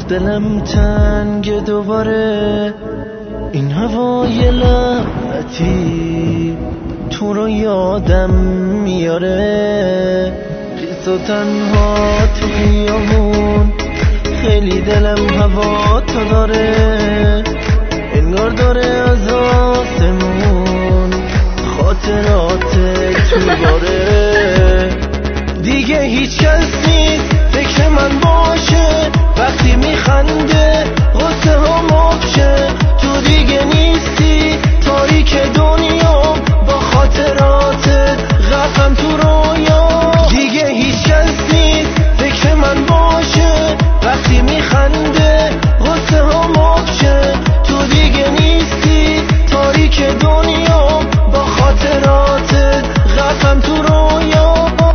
دلم تنگ دوباره، این هوای لعنتی تو رو یادم میاره. خیس و تنها تو خیابون خیلی دلم هوا تو داره، انگار داره از آسمون خاطراتت میباره. دیگه هیچ کس نیست فکر من باشه، وقتی میخنده غصه ها مبشه. تو دیگه نیستی تاریک دنیا، با خاطراتت غرقم تو رویا. دیگه هیچ کس نیست فکر من باشه، وقتی میخنده غصه ها مبشه. تو دیگه نیستی تاریک دنیا، با خاطراتت غرقم تو رویا.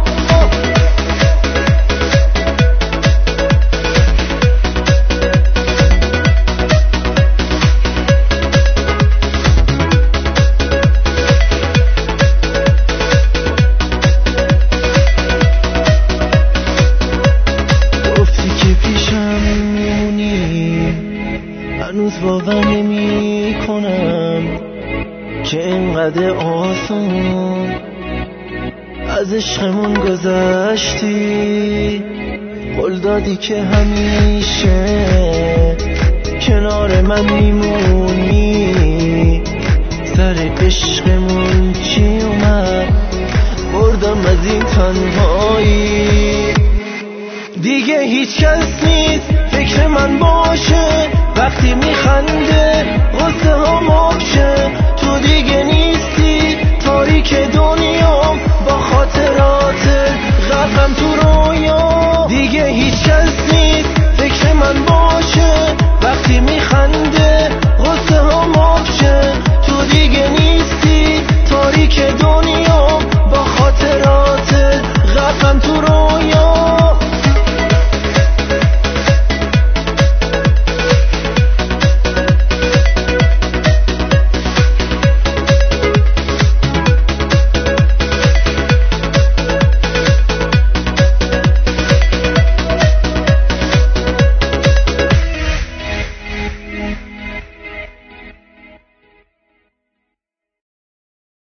هنوز باور نمی کنم که اینقدر آسون از عشقمون گذشتی. قول دادی که همیشه کنار من میمونی. سر عشقمون چی اومد بردم از این تنهایی. دیگه هیچ کس نیست فکر من باشه، وقتی میخنده غصه ها مبشه. تو دیگه نیستی